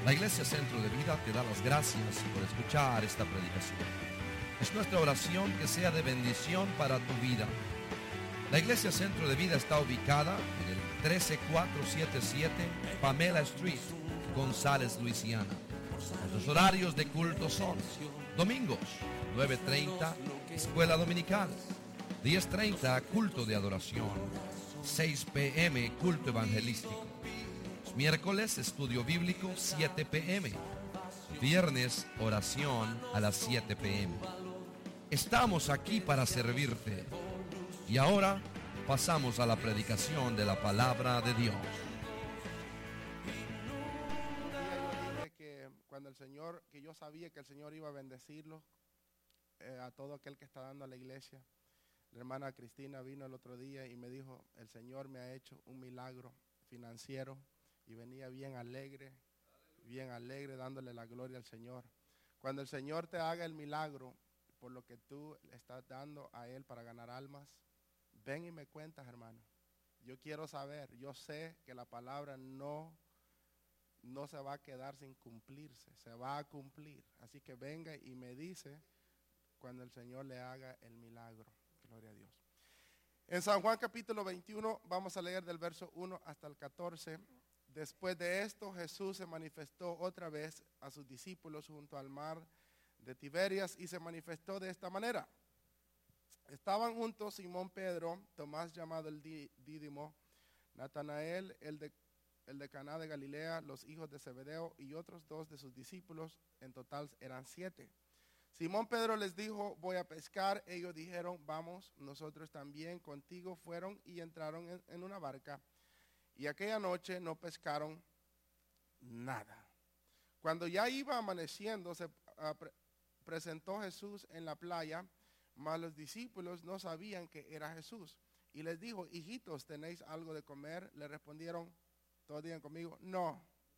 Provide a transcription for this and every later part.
La Iglesia Centro de Vida te da las gracias por escuchar esta predicación. Es nuestra oración que sea de bendición para tu vida. La Iglesia Centro de Vida está ubicada en el 13477 Pamela Street, González, Luisiana. Nuestros horarios de culto son: domingos 9:30, escuela dominical; 10:30, culto de adoración; 6 p.m., culto evangelístico; miércoles, estudio bíblico, 7 p.m. Viernes, oración a las 7 p.m. Estamos aquí para servirte. Y ahora pasamos a la predicación de la palabra de Dios. Yo dije que cuando el Señor, que yo sabía que el Señor iba a bendecirlo a todo aquel que está dando a la iglesia. La hermana Cristina vino el otro día y me dijo: el Señor me ha hecho un milagro financiero. Y venía bien alegre dándole la gloria al Señor. Cuando el Señor te haga el milagro por lo que tú le estás dando a Él para ganar almas, ven y me cuentas, hermano. Yo quiero saber, yo sé que la palabra no se va a quedar sin cumplirse, se va a cumplir. Así que venga y me dice cuando el Señor le haga el milagro. Gloria a Dios. En San Juan capítulo 21 vamos a leer del verso 1 hasta el 14. Después de esto, Jesús se manifestó otra vez a sus discípulos junto al mar de Tiberias y se manifestó de esta manera. Estaban juntos Simón Pedro, Tomás llamado el Dídimo, Natanael, el de Caná de Galilea, los hijos de Zebedeo y otros 2 de sus discípulos. En total eran 7. Simón Pedro les dijo: voy a pescar. Ellos dijeron: vamos nosotros también contigo. Fueron y entraron en una barca. Y aquella noche no pescaron nada. Cuando ya iba amaneciendo, se presentó Jesús en la playa, mas los discípulos no sabían que era Jesús. Y les dijo: hijitos, ¿tenéis algo de comer? Le respondieron, todos digan conmigo, no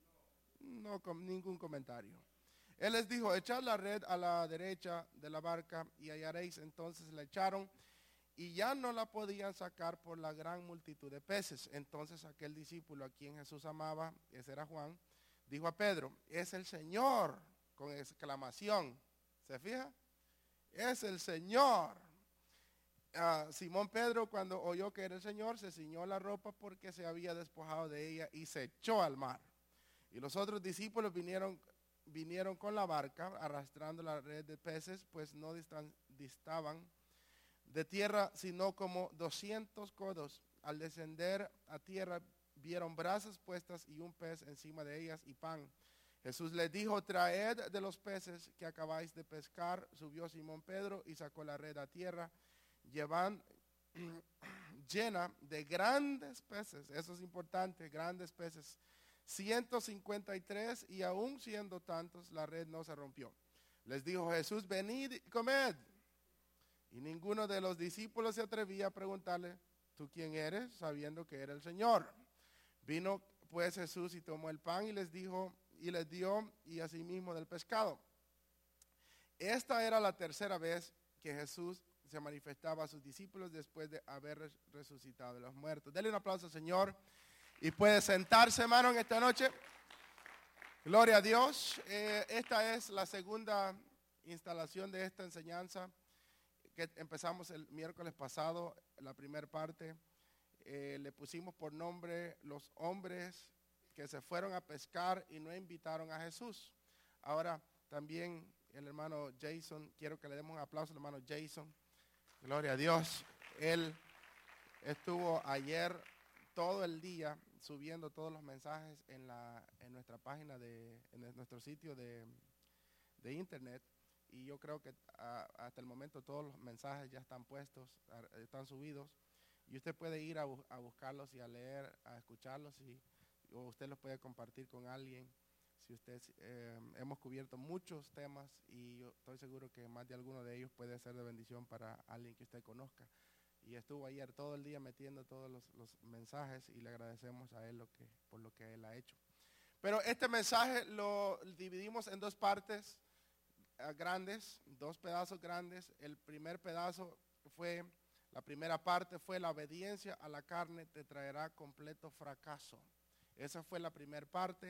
con ningún comentario. Él les dijo: echad la red a la derecha de la barca y hallaréis. Entonces la echaron y ya no la podían sacar por la gran multitud de peces. Entonces aquel discípulo a quien Jesús amaba, ese era Juan, dijo a Pedro: es el Señor, con exclamación. ¿Se fija? Es el Señor. Simón Pedro, cuando oyó que era el Señor, se ciñó la ropa porque se había despojado de ella y se echó al mar. Y los otros discípulos vinieron con la barca arrastrando la red de peces, pues no distaban de tierra sino como 200 codos. Al descender a tierra vieron brasas puestas y un pez encima de ellas y pan. Jesús les dijo: traed de los peces que acabáis de pescar. Subió Simón Pedro y sacó la red a tierra, llena de grandes peces. Eso es importante, grandes peces. 153, y aún siendo tantos, la red no se rompió. Les dijo Jesús: venid y comed. Y ninguno de los discípulos se atrevía a preguntarle: ¿tú quién eres?, sabiendo que era el Señor. Vino pues Jesús y tomó el pan y les dio, y asimismo del pescado. Esta era la tercera vez que Jesús se manifestaba a sus discípulos después de haber resucitado de los muertos. Denle un aplauso al Señor. Y puede sentarse, hermano, en esta noche. Gloria a Dios. Esta es la segunda instalación de esta enseñanza que empezamos el miércoles pasado. La primera parte le pusimos por nombre: los hombres que se fueron a pescar y no invitaron a Jesús. Ahora también el hermano Jason, quiero que le demos un aplauso al hermano Jason. Gloria a Dios. Él estuvo ayer todo el día subiendo todos los mensajes en nuestra página, en nuestro sitio de internet. Y yo creo que hasta el momento todos los mensajes ya están puestos, están subidos. Y usted puede ir a buscarlos y a leer, a escucharlos, o usted los puede compartir con alguien. Si usted, hemos cubierto muchos temas y yo estoy seguro que más de alguno de ellos puede ser de bendición para alguien que usted conozca. Y estuvo ayer todo el día metiendo todos los mensajes y le agradecemos a él por lo que él ha hecho. Pero este mensaje lo dividimos en 2 partes grandes, 2 pedazos grandes. El primer pedazo la primera parte fue: la obediencia a la carne te traerá completo fracaso. Esa fue la primera parte.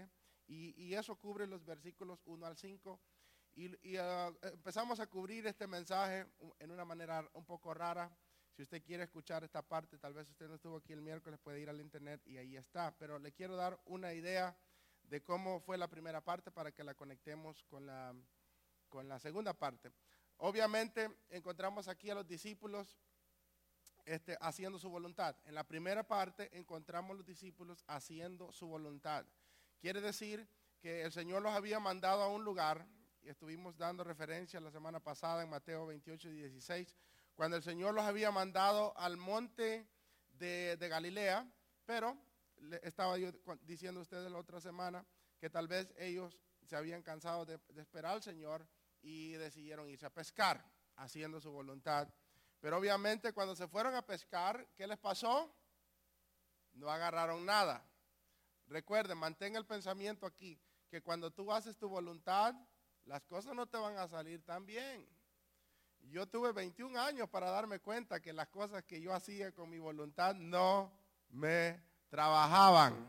Y eso cubre los versículos 1 al 5. Y empezamos a cubrir este mensaje en una manera un poco rara. Si usted quiere escuchar esta parte, tal vez usted no estuvo aquí el miércoles, puede ir al internet y ahí está. Pero le quiero dar una idea de cómo fue la primera parte para que la conectemos con la segunda parte. Obviamente encontramos aquí a los discípulos haciendo su voluntad. En la primera parte encontramos los discípulos haciendo su voluntad. Quiere decir que el Señor los había mandado a un lugar, y estuvimos dando referencia la semana pasada en Mateo 28 y 16, cuando el Señor los había mandado al monte de Galilea, pero le estaba yo diciendo a ustedes la otra semana que tal vez ellos se habían cansado de esperar al Señor y decidieron irse a pescar, haciendo su voluntad. Pero obviamente cuando se fueron a pescar, ¿qué les pasó? No agarraron nada. Recuerden, mantén el pensamiento aquí, que cuando tú haces tu voluntad, las cosas no te van a salir tan bien. Yo tuve 21 años para darme cuenta que las cosas que yo hacía con mi voluntad no me trabajaban.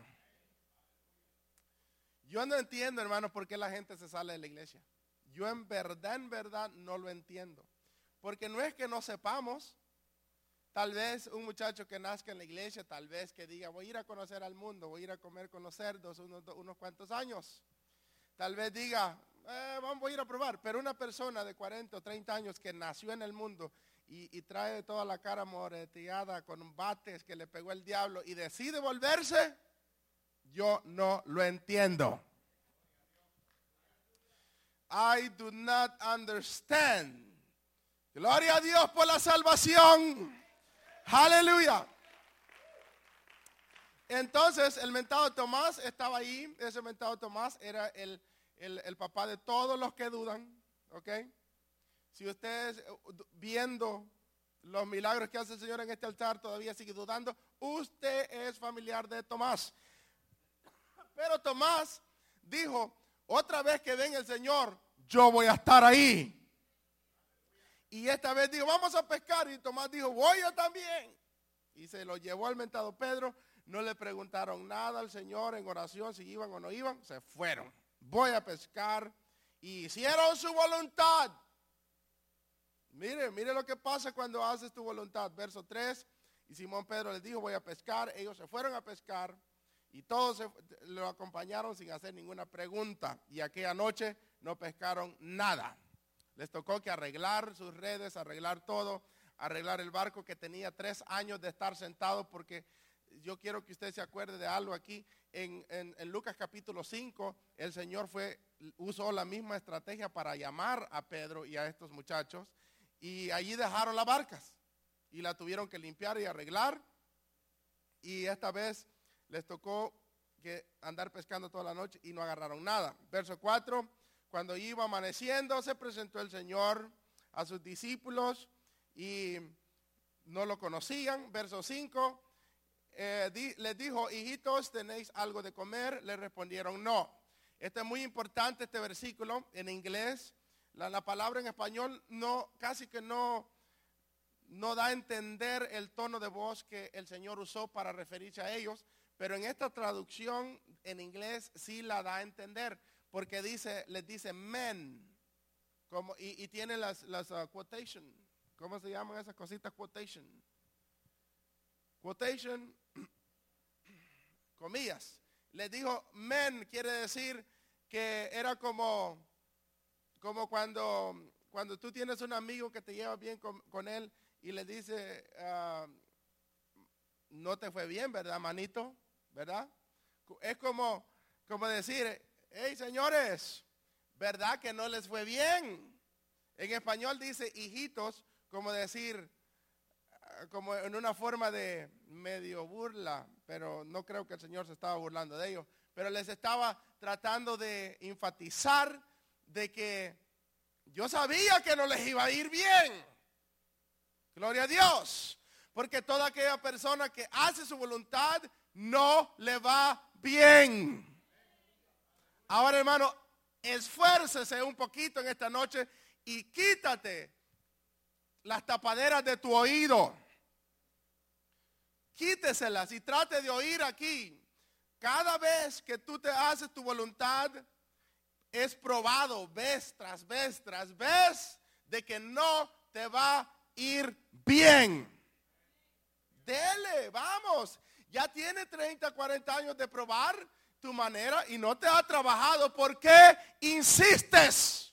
Yo no entiendo, hermanos, por qué la gente se sale de la iglesia. Yo en verdad no lo entiendo. Porque no es que no sepamos. Tal vez un muchacho que nazca en la iglesia, tal vez que diga, voy a ir a conocer al mundo, voy a ir a comer con los cerdos unos cuantos años. Tal vez diga, voy a ir a probar. Pero una persona de 40 o 30 años que nació en el mundo y trae toda la cara moreteada con bates que le pegó el diablo y decide volverse, yo no lo entiendo. I do not understand. Gloria a Dios por la salvación. Aleluya. Entonces el mentado Tomás estaba ahí. Ese mentado Tomás era el papá de todos los que dudan. ¿Ok? Si ustedes viendo los milagros que hace el Señor en este altar todavía sigue dudando, usted es familiar de Tomás. Pero Tomás dijo, otra vez que venga el Señor, yo voy a estar ahí. Y esta vez dijo, vamos a pescar. Y Tomás dijo, voy yo también. Y se lo llevó al mentado Pedro. No le preguntaron nada al Señor en oración si iban o no iban. Se fueron. Voy a pescar. Y hicieron su voluntad. Mire lo que pasa cuando haces tu voluntad. Verso 3. Y Simón Pedro les dijo, voy a pescar. Ellos se fueron a pescar. Y todos lo acompañaron sin hacer ninguna pregunta. Y aquella noche no pescaron nada. Les tocó que arreglar sus redes, arreglar todo, arreglar el barco que tenía 3 años de estar sentado, porque yo quiero que usted se acuerde de algo aquí. En Lucas capítulo 5, el Señor usó la misma estrategia para llamar a Pedro y a estos muchachos, y allí dejaron las barcas y la tuvieron que limpiar y arreglar, y esta vez les tocó que andar pescando toda la noche y no agarraron nada. Verso 4. Cuando iba amaneciendo, se presentó el Señor a sus discípulos y no lo conocían. Verso 5, les dijo, hijitos, ¿tenéis algo de comer? Le respondieron, no. Este es muy importante, este versículo en inglés. La palabra en español casi que no da a entender el tono de voz que el Señor usó para referirse a ellos, pero en esta traducción en inglés sí la da a entender. Porque les dice men, y tiene las quotation. ¿Cómo se llaman esas cositas? Quotation, comillas. Les dijo men, quiere decir que era como cuando tú tienes un amigo que te lleva bien con él y le dice, no te fue bien, ¿verdad, manito? ¿Verdad? Es como decir, hey, señores, ¿verdad que no les fue bien? En español dice hijitos, como decir, como en una forma de medio burla, pero no creo que el Señor se estaba burlando de ellos, pero les estaba tratando de enfatizar de que yo sabía que no les iba a ir bien. Gloria a Dios, porque toda aquella persona que hace su voluntad no le va bien. Ahora, hermano, esfuércese un poquito en esta noche y quítate las tapaderas de tu oído. Quíteselas y trate de oír aquí. Cada vez que tú te haces tu voluntad, es probado vez tras vez tras vez de que no te va a ir bien. Dele, vamos. Ya tiene 30, 40 años de probar tu manera y no te ha trabajado. ¿Por qué insistes?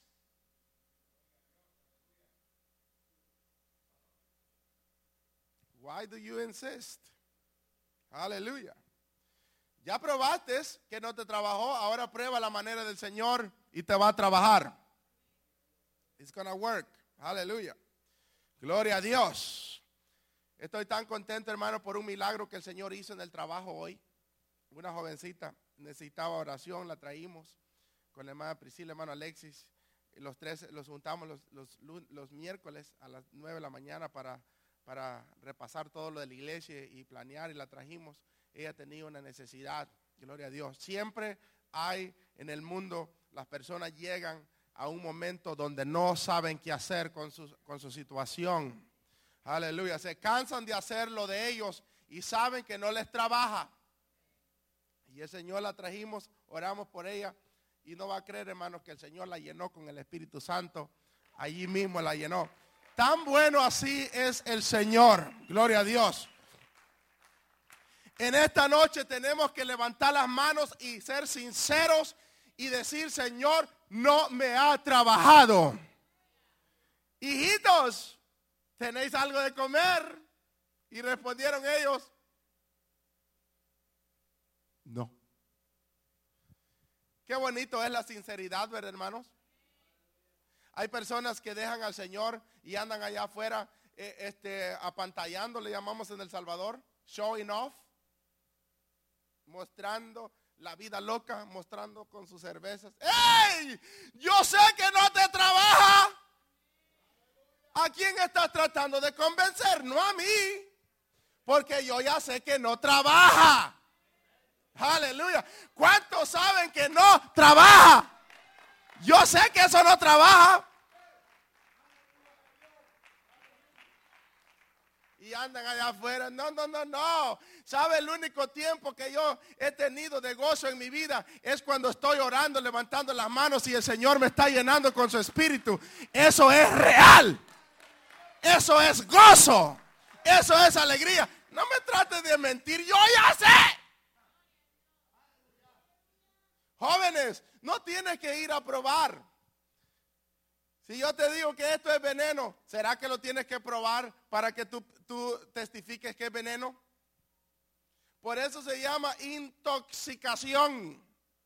Why do you insist? Aleluya. Ya probaste que no te trabajó, ahora prueba la manera del Señor y te va a trabajar. It's gonna work. Aleluya. Gloria a Dios. Estoy tan contento, hermano, por un milagro que el Señor hizo en el trabajo hoy. Una jovencita necesitaba oración, la traímos con la hermana Priscila, hermano Alexis. Y los tres los juntamos los miércoles a las 9 de la mañana para repasar todo lo de la iglesia y planear, y la trajimos. Ella tenía una necesidad, gloria a Dios. Siempre hay en el mundo, las personas llegan a un momento donde no saben qué hacer con su situación. Aleluya, se cansan de hacer lo de ellos y saben que no les trabaja. Y el Señor la trajimos, oramos por ella y no va a creer, hermanos, que el Señor la llenó con el Espíritu Santo. Allí mismo la llenó. Tan bueno así es el Señor, gloria a Dios. En esta noche tenemos que levantar las manos y ser sinceros y decir: Señor, no me ha trabajado. Hijitos, ¿tenéis algo de comer? Y respondieron ellos: no. Qué bonito es la sinceridad, ¿verdad, hermanos? Hay personas que dejan al Señor y andan allá afuera apantallando, le llamamos en El Salvador, showing off, mostrando la vida loca, mostrando con sus cervezas. ¡Ey! Yo sé que no te trabaja. ¿A quién estás tratando de convencer? No a mí, porque yo ya sé que no trabaja. Aleluya. ¿Cuántos saben que no trabaja? Yo sé que eso no trabaja. Y andan allá afuera. No. ¿Sabe? El único tiempo que yo he tenido de gozo en mi vida es cuando estoy orando, levantando las manos y el Señor me está llenando con su espíritu. Eso es real. Eso es gozo. Eso es alegría. No me trates de mentir. Yo ya sé. Jóvenes, no tienes que ir a probar. Si yo te digo que esto es veneno, ¿será que lo tienes que probar para que tú testifiques que es veneno? Por eso se llama intoxicación.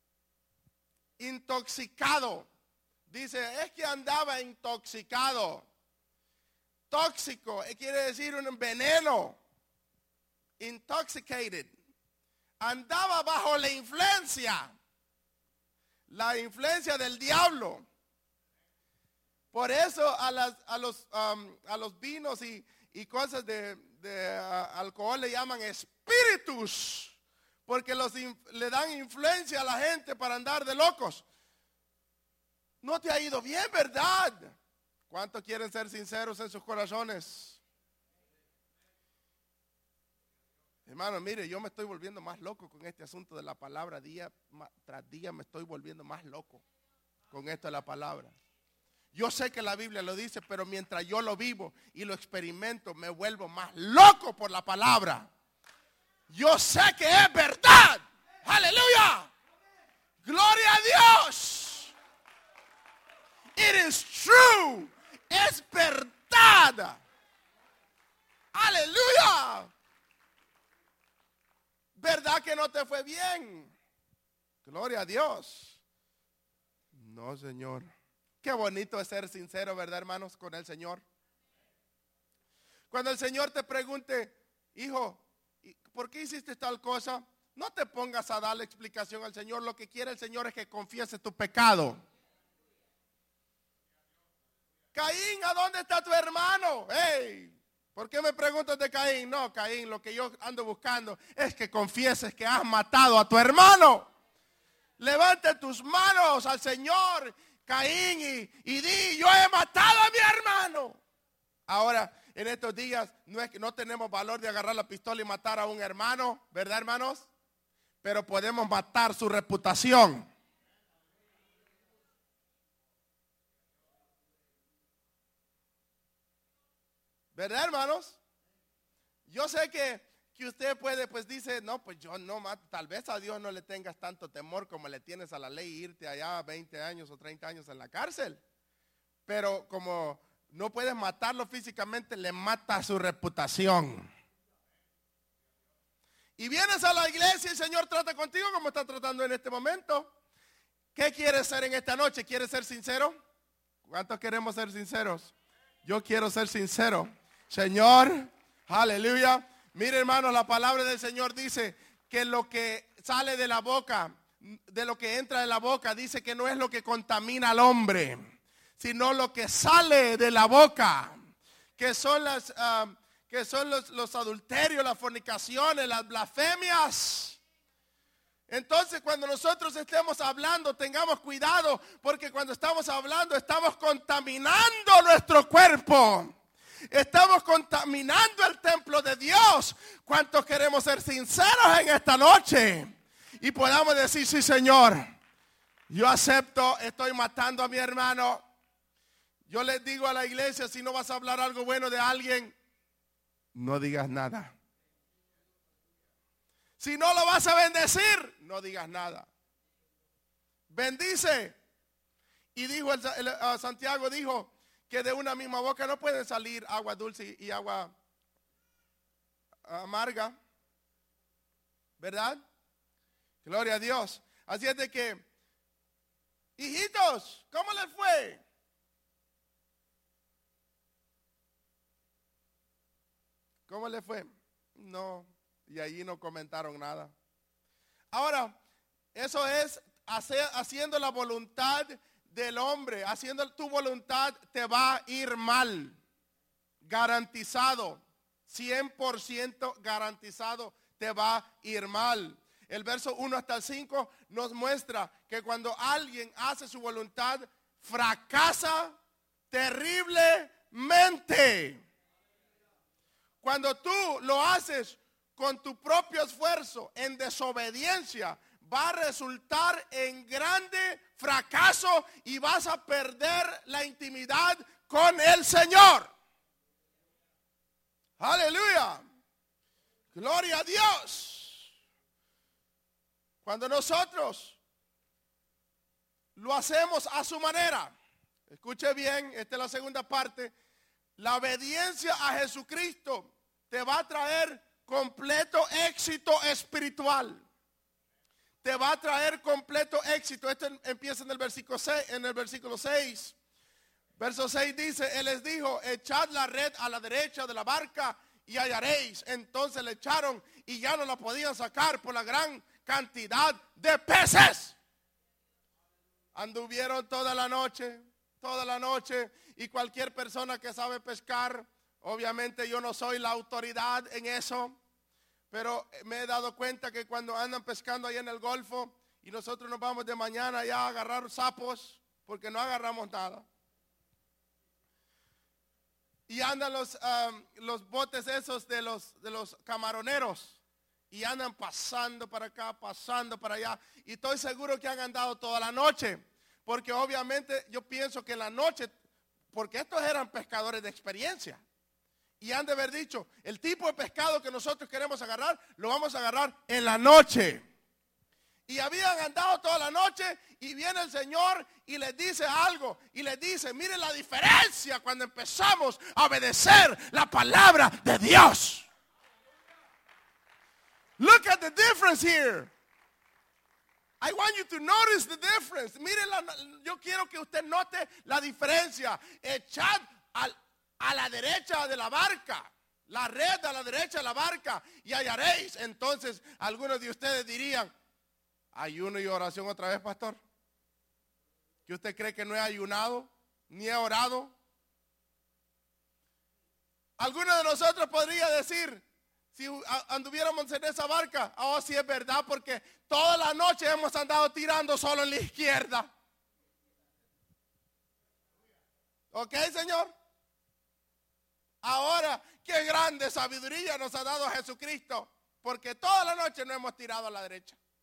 Intoxicado. Dice, es que andaba intoxicado. Tóxico quiere decir un veneno. Intoxicated. Andaba bajo la influencia. La influencia del diablo. Por eso a los vinos y cosas de alcohol le llaman espíritus. Porque le dan influencia a la gente para andar de locos. No te ha ido bien, ¿verdad? ¿Cuántos quieren ser sinceros en sus corazones? Hermano, mire, yo me estoy volviendo más loco con este asunto de la palabra. Día tras día me estoy volviendo más loco con esto de la palabra. Yo sé que la Biblia lo dice, pero mientras yo lo vivo y lo experimento, me vuelvo más loco por la palabra. Yo sé que es verdad. Aleluya. Gloria a Dios. It is true. Es verdad. Aleluya. ¿Verdad que no te fue bien? Gloria a Dios. No, Señor. Qué bonito es ser sincero, ¿verdad, hermanos? Con el Señor. Cuando el Señor te pregunte, hijo, ¿por qué hiciste tal cosa? No te pongas a darle explicación al Señor. Lo que quiere el Señor es que confieses tu pecado. Caín, ¿a dónde está tu hermano? Hey, ¿por qué me preguntas de Caín? No, Caín, lo que yo ando buscando es que confieses que has matado a tu hermano. Levante tus manos al Señor, Caín, y di, yo he matado a mi hermano. Ahora, en estos días, no es que no tenemos valor de agarrar la pistola y matar a un hermano, ¿verdad, hermanos? pero podemos matar su reputación. ¿Verdad, hermanos? Yo sé que usted puede, pues dice, no, pues yo no mato. Tal vez a Dios no le tengas tanto temor como le tienes a la ley, irte allá 20 años o 30 años en la cárcel. Pero como no puedes matarlo físicamente, le mata su reputación. Y vienes a la iglesia y el Señor trata contigo como está tratando en este momento. ¿Qué quieres ser en esta noche? ¿Quieres ser sincero? ¿Cuántos queremos ser sinceros? Yo quiero ser sincero. Señor, aleluya. Mire, hermanos, la palabra del Señor dice que lo que sale de la boca, de lo que entra de la boca, dice que no es lo que contamina al hombre, sino lo que sale de la boca, que son los adulterios, las fornicaciones, las blasfemias. Entonces, cuando nosotros estemos hablando, tengamos cuidado, porque cuando estamos hablando, estamos contaminando nuestro cuerpo. Estamos contaminando el templo de Dios. ¿Cuántos queremos ser sinceros en esta noche? Y podamos decir, sí, Señor, yo acepto, estoy matando a mi hermano. Yo les digo a la iglesia, si no vas a hablar algo bueno de alguien, no digas nada. Si no lo vas a bendecir, no digas nada. Bendice. Y dijo Santiago dijo que de una misma boca no pueden salir agua dulce y agua amarga. ¿Verdad? Gloria a Dios. Así es de que, hijitos, ¿cómo les fue? ¿Cómo les fue? No, y allí no comentaron nada. Ahora, eso es haciendo la voluntad del hombre. Haciendo tu voluntad te va a ir mal. Garantizado. 100% garantizado te va a ir mal. El verso 1 hasta el 5 nos muestra que cuando alguien hace su voluntad, fracasa terriblemente. Cuando tú lo haces con tu propio esfuerzo, en desobediencia, va a resultar en grande fracaso y vas a perder la intimidad con el Señor. Aleluya. Gloria a Dios. Cuando nosotros lo hacemos a su manera, escuche bien, esta es la segunda parte. La obediencia a Jesucristo te va a traer completo éxito espiritual. Te va a traer completo éxito. Esto empieza en el versículo 6. Verso 6 dice, Él les dijo, echad la red a la derecha de la barca y hallaréis. Entonces le echaron y ya no la podían sacar por la gran cantidad de peces. Anduvieron toda la noche. Y cualquier persona que sabe pescar, obviamente yo no soy la autoridad en eso, pero me he dado cuenta que cuando andan pescando ahí en el Golfo y nosotros nos vamos de mañana ya a agarrar sapos, porque no agarramos nada. Y andan los botes esos de los camaroneros y andan pasando para acá, pasando para allá. Y estoy seguro que han andado toda la noche, porque obviamente yo pienso que en la noche, porque estos eran pescadores de experiencia. Y han de haber dicho, el tipo de pescado que nosotros queremos agarrar, lo vamos a agarrar en la noche. Y habían andado toda la noche y viene el Señor y les dice algo. Y les dice, miren la diferencia cuando empezamos a obedecer la palabra de Dios. Look at the difference here. I want you to notice the difference. Miren, yo quiero que usted note la diferencia. Echad a la derecha de la barca, la red a la derecha de la barca y hallaréis. Entonces, algunos de ustedes dirían, ¿ayuno y oración otra vez, pastor? ¿Que usted cree que no he ayunado ni he orado? Algunos de nosotros podría decir, si anduviéramos en esa barca, oh, sí es verdad, porque toda la noche hemos andado tirando solo en la izquierda. ¿Ok, Señor? Ahora, qué grande sabiduría nos ha dado Jesucristo, porque toda la noche no hemos tirado a la derecha.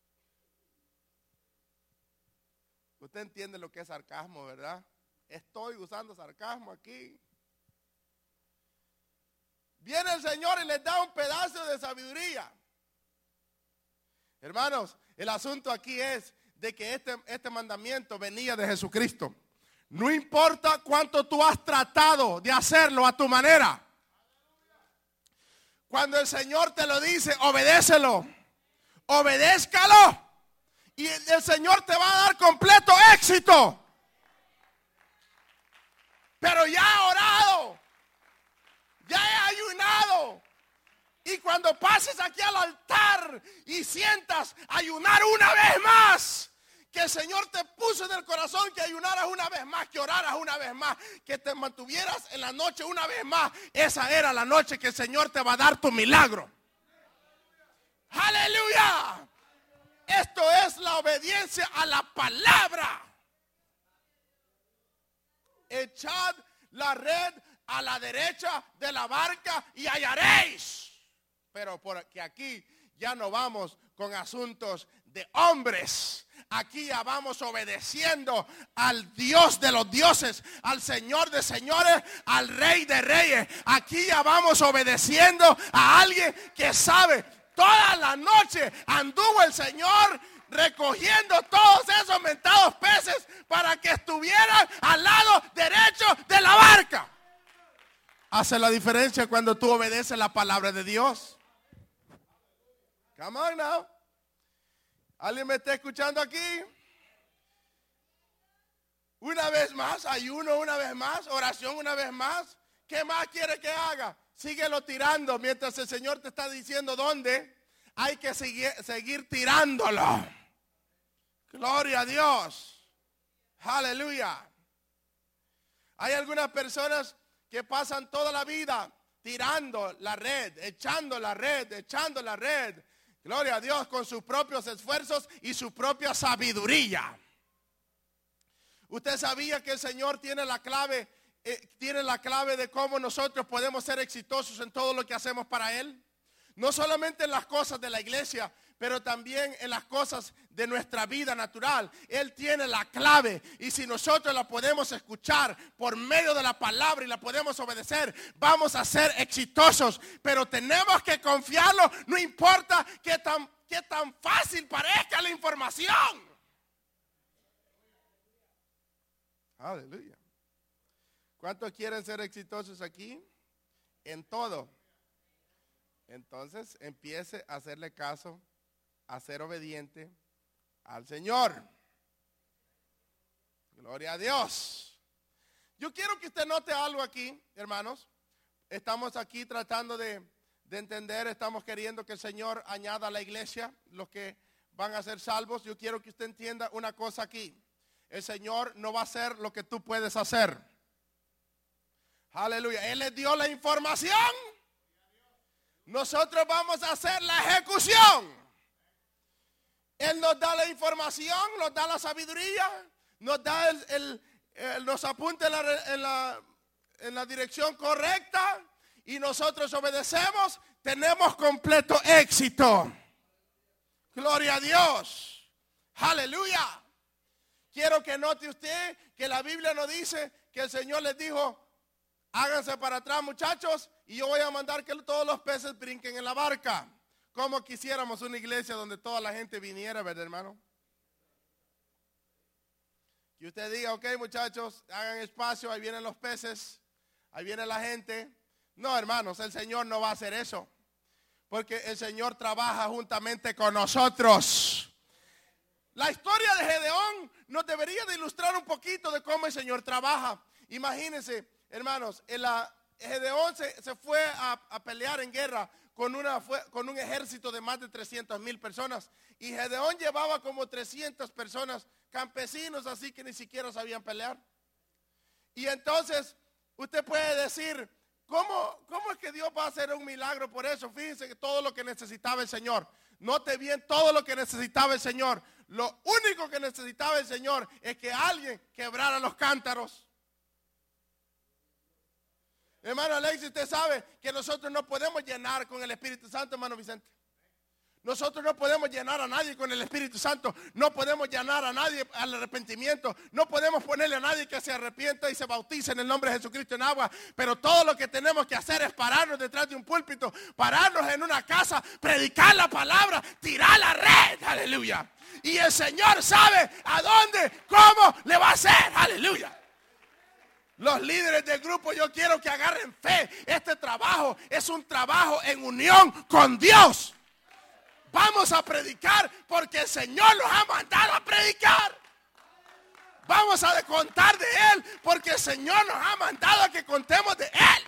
Usted entiende lo que es sarcasmo, ¿verdad? Estoy usando sarcasmo aquí. Viene el Señor y les da un pedazo de sabiduría. Hermanos, el asunto aquí es de que este mandamiento venía de Jesucristo. No importa cuánto tú has tratado de hacerlo a tu manera. Cuando el Señor te lo dice, obedécelo. Obedézcalo. Y el Señor te va a dar completo éxito. Pero ya he orado. Ya he ayunado. Y cuando pases aquí al altar y sientas ayunar una vez más, que el Señor te puso en el corazón que ayunaras una vez más, que oraras una vez más, que te mantuvieras en la noche una vez más, esa era la noche que el Señor te va a dar tu milagro. ¡Aleluya! Esto es la obediencia a la palabra. Echad la red a la derecha de la barca y hallaréis. Pero porque aquí ya no vamos con asuntos de hombres. Aquí ya vamos obedeciendo al Dios de los dioses, al Señor de señores, al Rey de reyes. Aquí ya vamos obedeciendo a alguien que sabe. Toda la noche anduvo el Señor recogiendo todos esos mentados peces para que estuvieran al lado derecho de la barca. Hace la diferencia cuando tú obedeces la palabra de Dios. Come on now. ¿Alguien me está escuchando aquí? Una vez más, ayuno una vez más, oración una vez más. ¿Qué más quiere que haga? Síguelo tirando mientras el Señor te está diciendo dónde. Hay que seguir tirándolo. Gloria a Dios. Aleluya. Hay algunas personas que pasan toda la vida tirando la red, echando la red, echando la red. Gloria a Dios, con sus propios esfuerzos y su propia sabiduría. Usted sabía que el Señor tiene la clave de cómo nosotros podemos ser exitosos en todo lo que hacemos para Él. No solamente en las cosas de la iglesia, pero también en las cosas de nuestra vida natural. Él tiene la clave y si nosotros la podemos escuchar por medio de la palabra y la podemos obedecer, vamos a ser exitosos. Pero tenemos que confiarlo, no importa qué tan fácil parezca la información. Aleluya. ¿Cuántos quieren ser exitosos aquí? En todo. Entonces empiece a hacerle caso, a ser obediente al Señor. Gloria a Dios. Yo quiero que usted note algo aquí, hermanos. Estamos aquí tratando de entender, estamos queriendo que el Señor añada a la iglesia los que van a ser salvos. Yo quiero que usted entienda una cosa aquí. El Señor no va a hacer lo que tú puedes hacer. Aleluya. Él les dio la información. Nosotros vamos a hacer la ejecución. Él nos da la información, nos da la sabiduría, nos da nos apunta en la dirección correcta y nosotros obedecemos, tenemos completo éxito. Gloria a Dios. Aleluya. Quiero que note usted que la Biblia nos dice que el Señor les dijo: háganse para atrás, muchachos, y yo voy a mandar que todos los peces brinquen en la barca. Como quisiéramos una iglesia donde toda la gente viniera, ¿verdad, hermano? Y usted diga: ok, muchachos, hagan espacio, ahí vienen los peces, ahí viene la gente. No, hermanos, el Señor no va a hacer eso. Porque el Señor trabaja juntamente con nosotros. La historia de Gedeón nos debería de ilustrar un poquito de cómo el Señor trabaja. Imagínense, hermanos, Gedeón se fue a pelear en guerra con un ejército de más de 300,000 personas. Y Gedeón llevaba como 300 personas, campesinos así que ni siquiera sabían pelear. Y entonces usted puede decir: ¿cómo es que Dios va a hacer un milagro por eso? Fíjense que todo lo que necesitaba el Señor. Note bien todo lo que necesitaba el Señor. Lo único que necesitaba el Señor es que alguien quebrara los cántaros. Hermano Alexis, usted sabe que nosotros no podemos llenar con el Espíritu Santo, hermano Vicente. Nosotros no podemos llenar a nadie con el Espíritu Santo. No podemos llenar a nadie al arrepentimiento. No podemos ponerle a nadie que se arrepienta y se bautice en el nombre de Jesucristo en agua. Pero todo lo que tenemos que hacer es pararnos detrás de un púlpito, pararnos en una casa, predicar la palabra, tirar la red. Aleluya. Y el Señor sabe a dónde, cómo le va a hacer. Aleluya. Los líderes del grupo, yo quiero que agarren fe. Este trabajo es un trabajo en unión con Dios. Vamos a predicar porque el Señor nos ha mandado a predicar. Vamos a contar de Él porque el Señor nos ha mandado a que contemos de Él.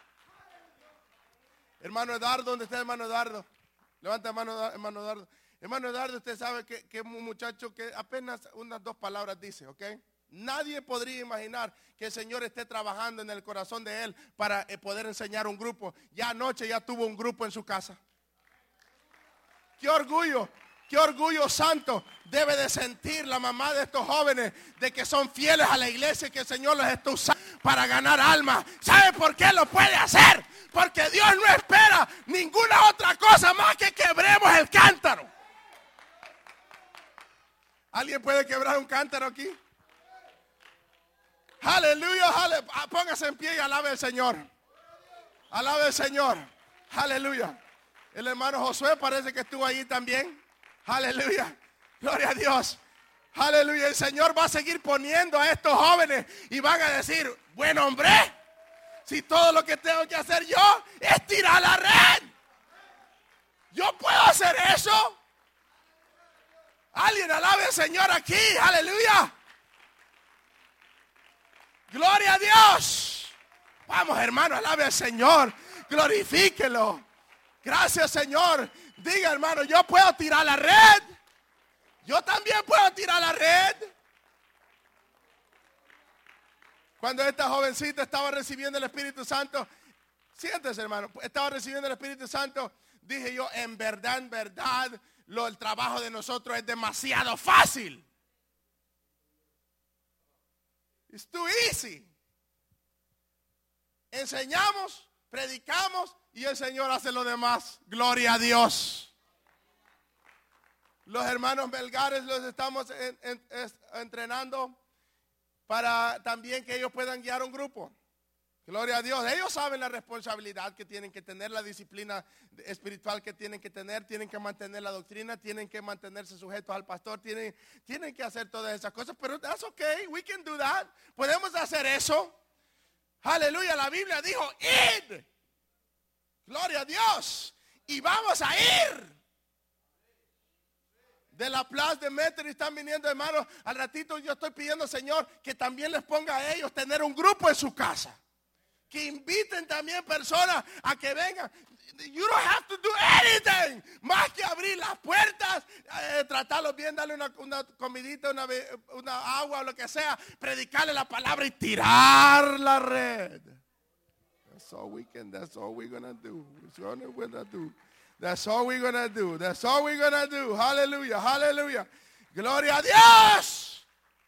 Hermano Eduardo, ¿dónde está hermano Eduardo? Levanta mano, hermano Eduardo. Hermano Eduardo, usted sabe que es un muchacho que apenas unas 2 palabras dice, ¿ok? Nadie podría imaginar que el Señor esté trabajando en el corazón de él para poder enseñar un grupo. Ya anoche ya tuvo un grupo en su casa. Qué orgullo santo debe de sentir la mamá de estos jóvenes de que son fieles a la iglesia y que el Señor los está usando para ganar almas. ¿Sabe por qué lo puede hacer? Porque Dios no espera ninguna otra cosa más que quebremos el cántaro. ¿Alguien puede quebrar un cántaro aquí? Aleluya, aleluya. Póngase en pie y alabe al Señor. Alabe al Señor. Aleluya. El hermano Josué parece que estuvo allí también. Aleluya. Gloria a Dios. Aleluya. El Señor va a seguir poniendo a estos jóvenes y van a decir, buen hombre, si todo lo que tengo que hacer yo es tirar la red, yo puedo hacer eso. Alguien alabe al Señor aquí. Aleluya. Gloria a Dios. Vamos, hermano, alabe al Señor. Glorifíquelo. Gracias, Señor. Diga, hermano, yo puedo tirar la red. Yo también puedo tirar la red. Cuando esta jovencita estaba recibiendo el Espíritu Santo, siéntese, hermano, estaba recibiendo el Espíritu Santo, dije yo, en verdad, el trabajo de nosotros es demasiado fácil. It's too easy. Enseñamos, predicamos y el Señor hace lo demás. Gloria a Dios. Los hermanos belgares los estamos entrenando para también que ellos puedan guiar un grupo. Gloria a Dios. Ellos saben la responsabilidad que tienen que tener, la disciplina espiritual que tienen que mantener la doctrina, tienen que mantenerse sujetos al pastor, tienen que hacer todas esas cosas, pero that's okay, we can do that. Podemos hacer eso. Aleluya, la Biblia dijo, id. Gloria a Dios. Y vamos a ir. De la Plaza de Metro están viniendo, hermanos. Al ratito yo estoy pidiendo, Señor, que también les ponga a ellos tener un grupo en su casa. Que inviten también personas a que vengan. You don't have to do anything. Más que abrir las puertas, tratarlos bien, darle una comidita, una agua o lo que sea. Predicarle la palabra y tirar la red. That's all we're gonna do. That's all we're gonna do. That's all we're gonna do. Aleluya, aleluya. Gloria a Dios.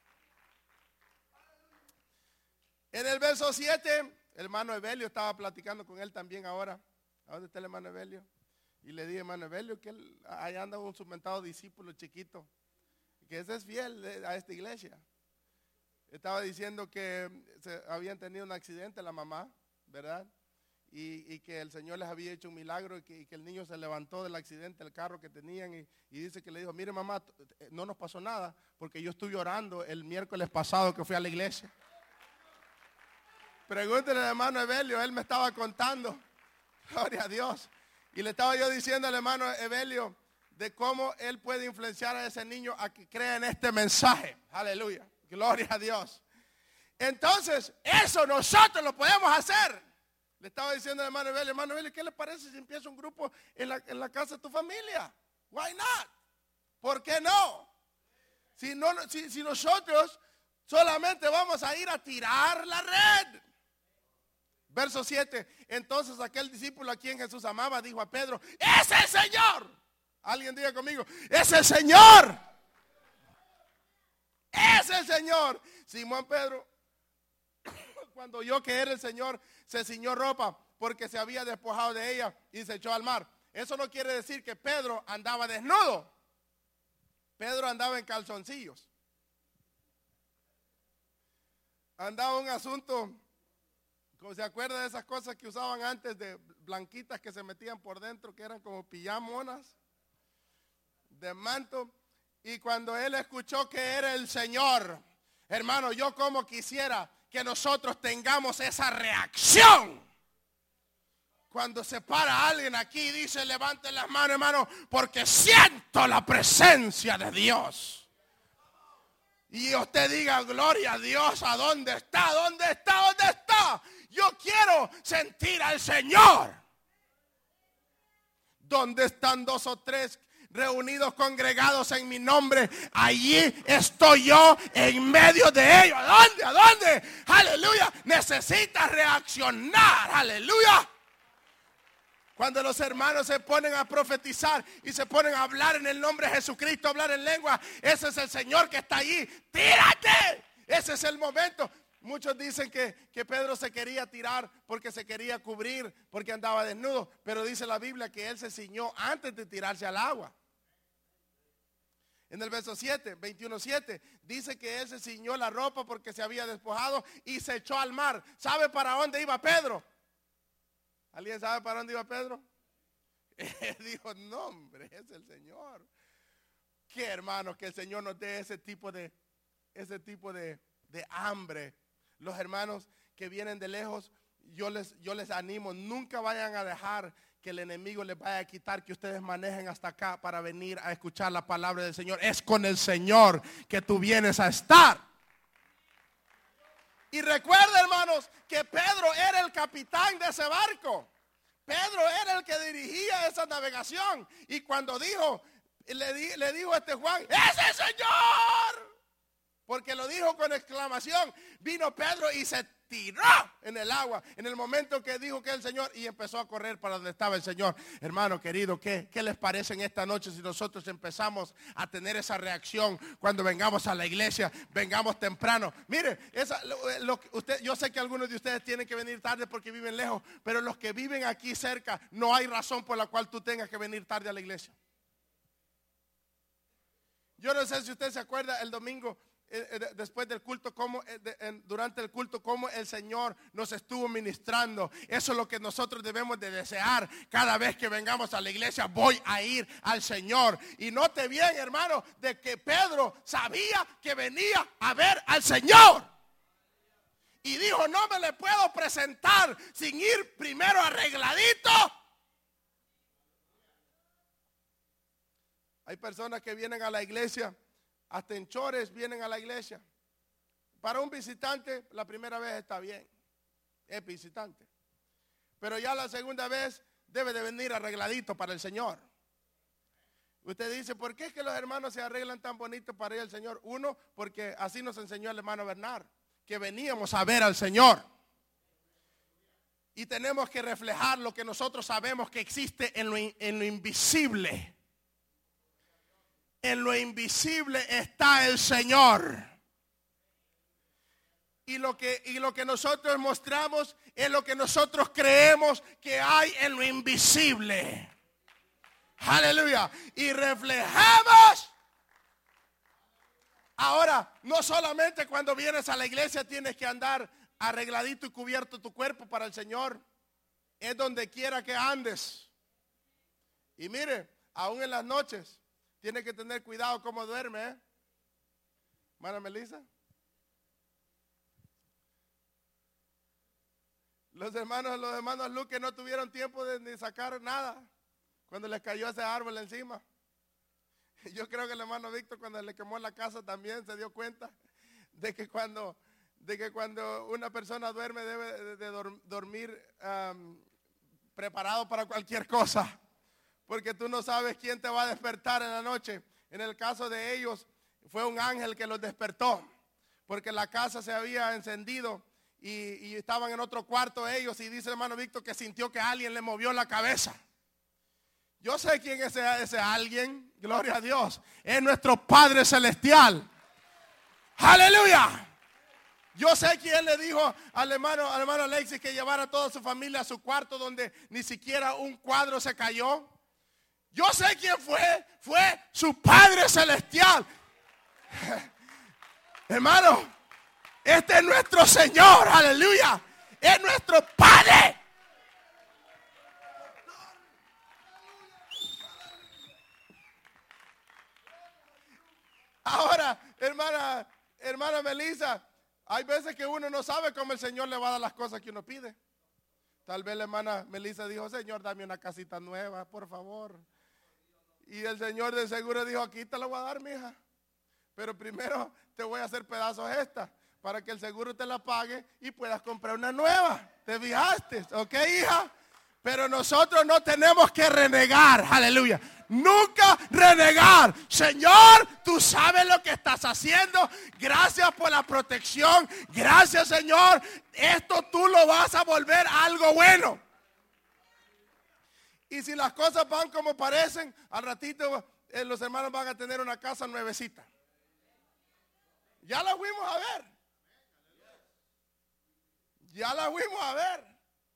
En el verso 7, el hermano Evelio, estaba platicando con él también ahora. ¿A dónde está el hermano Evelio? Y le dije, hermano Evelio, que él, allá anda un submentado discípulo chiquito, que ese es fiel a esta iglesia. Estaba diciendo que habían tenido un accidente la mamá, ¿verdad? Y que el Señor les había hecho un milagro y que el niño se levantó del accidente, el carro que tenían y dice que le dijo, mire mamá, no nos pasó nada porque yo estuve orando el miércoles pasado que fui a la iglesia. Pregúntele al hermano Evelio, él me estaba contando, gloria a Dios, y le estaba yo diciendo al hermano Evelio de cómo él puede influenciar a ese niño a que crea en este mensaje, aleluya, gloria a Dios. Entonces, eso nosotros lo podemos hacer. Le estaba diciendo al hermano Evelio, ¿qué le parece si empieza un grupo en la casa de tu familia? Why not? ¿Por qué no? Si nosotros solamente vamos a ir a tirar la red. Verso 7, entonces aquel discípulo a quien Jesús amaba dijo a Pedro, ¡es el Señor! Alguien diga conmigo, ¡es el Señor! ¡Es el Señor! Simón Pedro, cuando oyó que era el Señor, se ciñó ropa porque se había despojado de ella y se echó al mar. eso no quiere decir que Pedro andaba desnudo. Pedro andaba en calzoncillos. Andaba un asunto, como se acuerda de esas cosas que usaban antes, de blanquitas que se metían por dentro, que eran como pijamonas de manto. Y cuando él escuchó que era el Señor, hermano, yo como quisiera que nosotros tengamos esa reacción. Cuando se para alguien aquí y dice, levante las manos, hermano, porque siento la presencia de Dios. Y usted diga, gloria a Dios, ¿a dónde está? ¿Dónde está? ¿Dónde está? Yo quiero sentir al Señor. ¿Dónde están 2 o 3 reunidos, congregados en mi nombre? Allí estoy yo en medio de ellos. ¿A dónde? ¿A dónde? Aleluya. Necesitas reaccionar. Aleluya. Cuando los hermanos se ponen a profetizar y se ponen a hablar en el nombre de Jesucristo, hablar en lengua, ese es el Señor que está allí. ¡Tírate! Ese es el momento. Muchos dicen que Pedro se quería tirar porque se quería cubrir, porque andaba desnudo. Pero dice la Biblia que él se ciñó antes de tirarse al agua. En el verso 7, 21:7, dice que él se ciñó la ropa porque se había despojado y se echó al mar. ¿Sabe para dónde iba Pedro? ¿Alguien sabe para dónde iba Pedro? Él dijo, no hombre, es el Señor. Qué hermanos, que el Señor nos dé ese tipo de hambre. Los hermanos que vienen de lejos, yo les animo, nunca vayan a dejar que el enemigo les vaya a quitar que ustedes manejen hasta acá para venir a escuchar la palabra del Señor. Es con el Señor que tú vienes a estar. Y recuerda, hermanos, que Pedro era el capitán de ese barco. Pedro era el que dirigía esa navegación. Y cuando le dijo a este Juan, ¡ese es el Señor! Porque lo dijo con exclamación. Vino Pedro y se tiró en el agua en el momento que dijo que el Señor, y empezó a correr para donde estaba el Señor. Hermano querido, ¿qué les parece en esta noche si nosotros empezamos a tener esa reacción cuando vengamos a la iglesia, vengamos temprano? Mire, yo sé que algunos de ustedes tienen que venir tarde porque viven lejos, pero los que viven aquí cerca, no hay razón por la cual tú tengas que venir tarde a la iglesia. Yo no sé si usted se acuerda el domingo, después del culto, durante el culto, cómo el Señor nos estuvo ministrando. Eso es lo que nosotros debemos de desear. Cada vez que vengamos a la iglesia, voy a ir al Señor. Y note bien, hermano, de que Pedro sabía que venía a ver al Señor. Y dijo, no me le puedo presentar sin ir primero arregladito. Hay personas que vienen a la iglesia, hasta en chores vienen a la iglesia. Para un visitante, la primera vez está bien, es visitante. Pero ya la segunda vez debe de venir arregladito para el Señor. Usted dice, ¿por qué es que los hermanos se arreglan tan bonitos para ir al Señor? Uno, porque así nos enseñó el hermano Bernard, que veníamos a ver al Señor. Y tenemos que reflejar lo que nosotros sabemos que existe en lo invisible. En lo invisible está el Señor. Y lo que nosotros mostramos es lo que nosotros creemos que hay en lo invisible. Aleluya. Y reflejamos. Ahora, no solamente cuando vienes a la iglesia tienes que andar arregladito y cubierto tu cuerpo para el Señor. Es donde quiera que andes. Y mire, aún en las noches, tiene que tener cuidado cómo duerme, Hermana Melissa. Los hermanos Luque no tuvieron tiempo de sacar nada cuando les cayó ese árbol encima. Yo creo que el hermano Víctor, cuando le quemó la casa, también se dio cuenta de que cuando una persona duerme debe de dormir preparado para cualquier cosa. Porque tú no sabes quién te va a despertar en la noche. En el caso de ellos, fue un ángel que los despertó. Porque la casa se había encendido y estaban en otro cuarto ellos. Y dice el hermano Víctor que sintió que alguien le movió la cabeza. Yo sé quién es ese alguien. Gloria a Dios. Es nuestro Padre Celestial. ¡Aleluya! Yo sé quién le dijo al hermano Alexis que llevara a toda su familia a su cuarto donde ni siquiera un cuadro se cayó. Yo sé quién fue. Fue su Padre Celestial. Hermano, este es nuestro Señor. Aleluya. Es nuestro Padre. Ahora, hermana Melissa, hay veces que uno no sabe cómo el Señor le va a dar las cosas que uno pide. Tal vez la hermana Melissa dijo, Señor, dame una casita nueva, por favor. Y el Señor de seguro dijo, aquí te la voy a dar, mija. Pero primero te voy a hacer pedazos esta, para que el seguro te la pague y puedas comprar una nueva. ¿Te fijaste? ¿Ok, hija? Pero nosotros no tenemos que renegar, aleluya. Nunca renegar. Señor, tú sabes lo que estás haciendo. Gracias por la protección. Gracias, Señor. Esto tú lo vas a volver algo bueno. Y si las cosas van como parecen, al ratito los hermanos van a tener una casa nuevecita. Ya la fuimos a ver. Ya la fuimos a ver.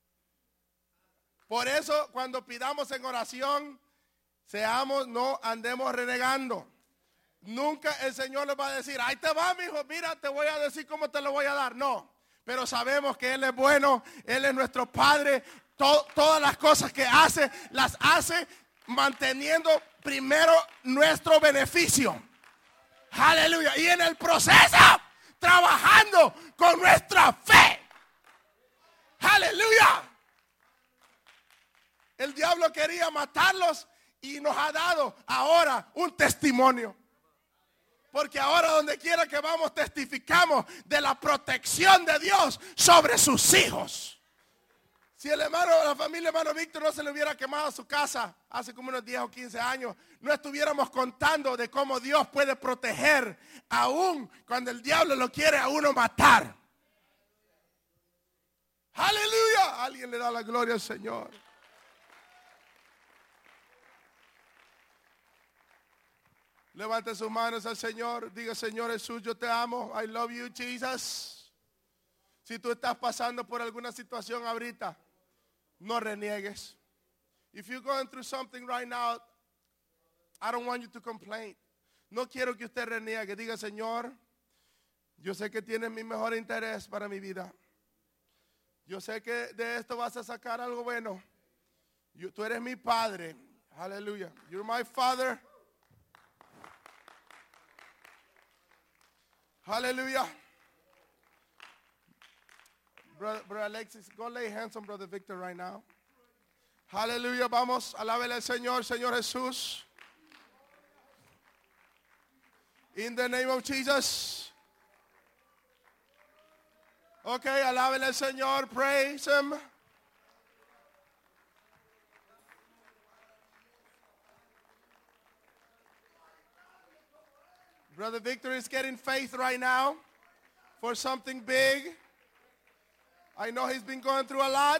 Por eso cuando pidamos en oración, no andemos renegando. Nunca el Señor les va a decir, ahí te va, mi hijo, mira, te voy a decir cómo te lo voy a dar. No, pero sabemos que Él es bueno, Él es nuestro Padre. Todas las cosas que hace, las hace manteniendo primero nuestro beneficio. Aleluya. Y en el proceso, trabajando con nuestra fe. Aleluya. El diablo quería matarlos y nos ha dado ahora un testimonio. Porque ahora donde quiera que vamos testificamos de la protección de Dios sobre sus hijos. Si la familia hermano Víctor no se le hubiera quemado su casa hace como unos 10 o 15 años, no estuviéramos contando de cómo Dios puede proteger aún cuando el diablo lo quiere a uno matar. Aleluya. Alguien le da la gloria al Señor. Levante sus manos al Señor. Diga, Señor Jesús, yo te amo. I love you, Jesus. Si tú estás pasando por alguna situación ahorita, no reniegues. If you're going through something right now, I don't want you to complain. No quiero que usted reniegue. Diga, Señor, yo sé que tienes mi mejor interés para mi vida. Yo sé que de esto vas a sacar algo bueno. Tú eres mi Padre. Aleluya. You're my Father. Hallelujah. Brother Alexis, go lay hands on Brother Victor right now. Hallelujah. Vamos, alábele al Señor, Señor Jesús. In the name of Jesus. Okay, alábele al Señor, praise Him. Brother Victor is getting faith right now for something big. I know he's been going through a lot.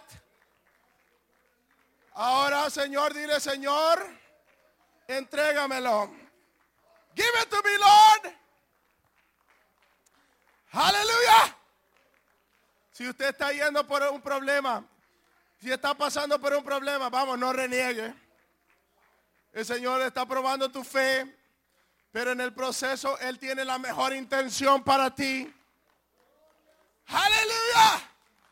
Ahora, Señor, dile, Señor, entrégamelo. Give it to me, Lord. Aleluya. Si usted está yendo por un problema, si está pasando por un problema, vamos, no reniegue. El Señor está probando tu fe. Pero en el proceso Él tiene la mejor intención para ti. ¡Aleluya!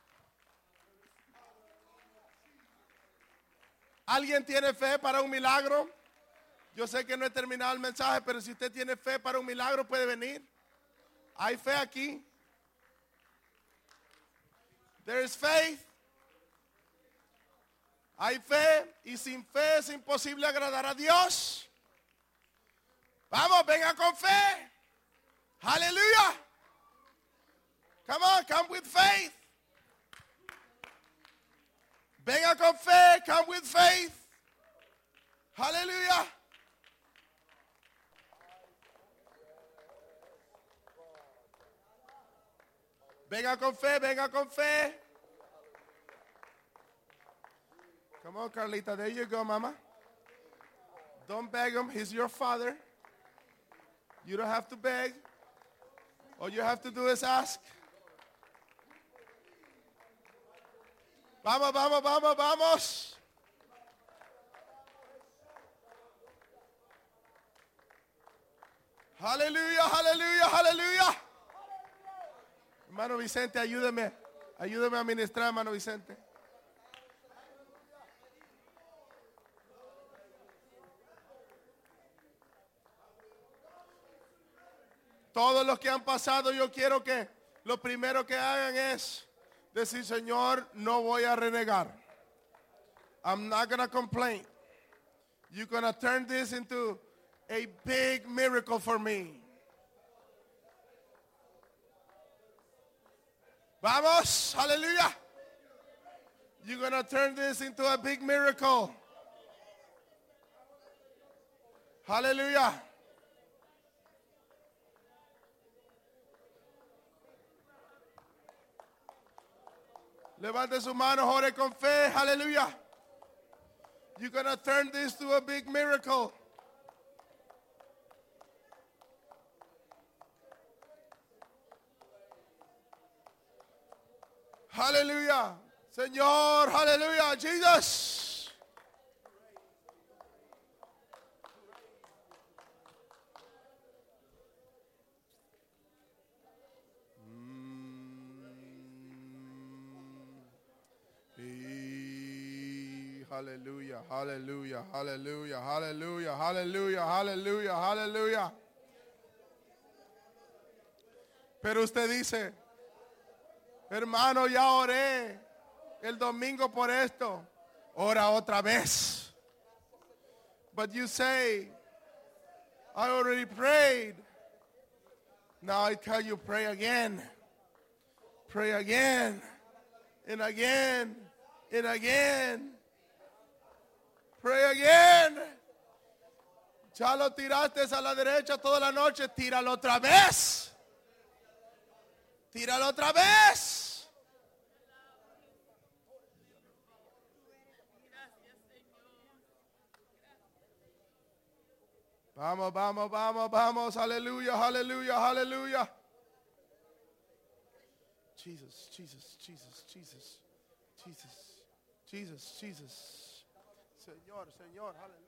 ¿Alguien tiene fe para un milagro? Yo sé que no he terminado el mensaje, pero si usted tiene fe para un milagro, puede venir. Hay fe aquí. There is faith. Hay fe y sin fe es imposible agradar a Dios. Vamos, venga con fe. Aleluya. Come on, come with faith. Venga con fe, come with faith. Aleluya. Venga con fe, venga con fe. Come on, Carlita, there you go, mama. Don't beg him, he's your father. You don't have to beg. All you have to do is ask. Vamos, vamos, vamos, vamos. Aleluya, aleluya, aleluya. Hermano Vicente, ayúdeme a ministrar, hermano Vicente. Todos los que han pasado, yo quiero que lo primero que hagan es decir, Señor, no voy a renegar. I'm not going to complain. You're going to turn this into a big miracle for me. Vamos, aleluya. You're going to turn this into a big miracle. Aleluya. Levante su mano, ore con fe, aleluya. You're going to turn this to a big miracle. Aleluya. Señor, aleluya, Jesus. Aleluya, aleluya, aleluya, aleluya, aleluya, aleluya, aleluya. Pero usted dice, hermano, ya oré el domingo por esto. Ora otra vez. But you say, I already prayed. Now I tell you, pray again. Pray again. And again. And again. Pray again. Ya lo tiraste a la derecha toda la noche. Tíralo otra vez. Tíralo otra vez. Vamos, vamos, vamos, vamos. Aleluya, aleluya, aleluya. Jesus, Jesus, Jesus, Jesus, Jesus, Jesus, Jesus. Señor, Señor, aleluya.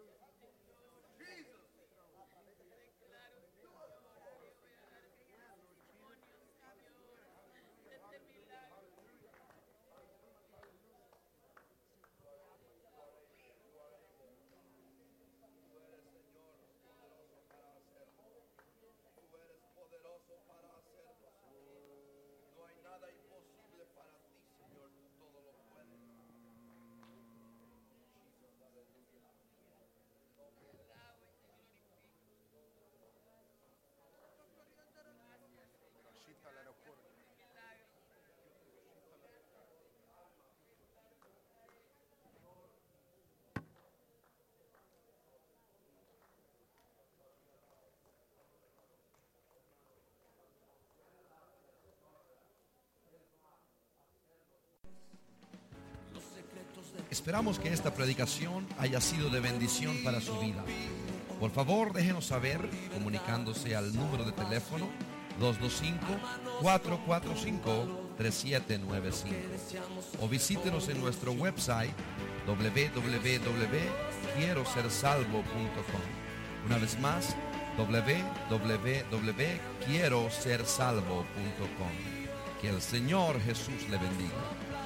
Esperamos que esta predicación haya sido de bendición para su vida. Por favor, déjenos saber comunicándose al número de teléfono 225-445-3795 o visítenos en nuestro website www.quierosersalvo.com. Una vez más, www.quierosersalvo.com. Que el Señor Jesús le bendiga.